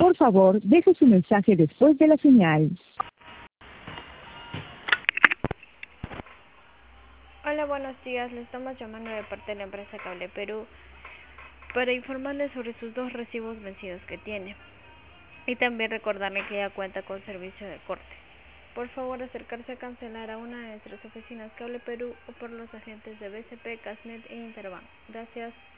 Por favor, deje su mensaje después de la señal. Hola, buenos días. Le estamos llamando de parte de la empresa Cable Perú para informarle sobre sus 2 recibos vencidos que tiene y también recordarle que ya cuenta con servicio de corte. Por favor, acercarse a cancelar a una de nuestras oficinas Cable Perú o por los agentes de BCP, Casnet e Interbank. Gracias.